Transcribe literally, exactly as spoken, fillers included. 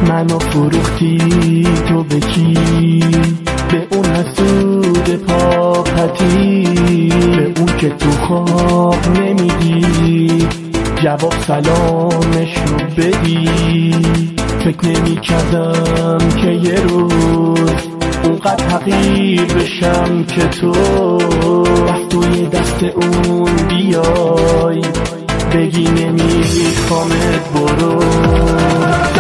منو فروختی تو به کی؟ به اون حسود پاپتی، به اون که تو خواب نمیدی جواب سلامشو بدی. فکر نمی کردم که یه روز اونقدر حقیر بشم که تو از توی دست اون بیای بگی نمیخوامت برو.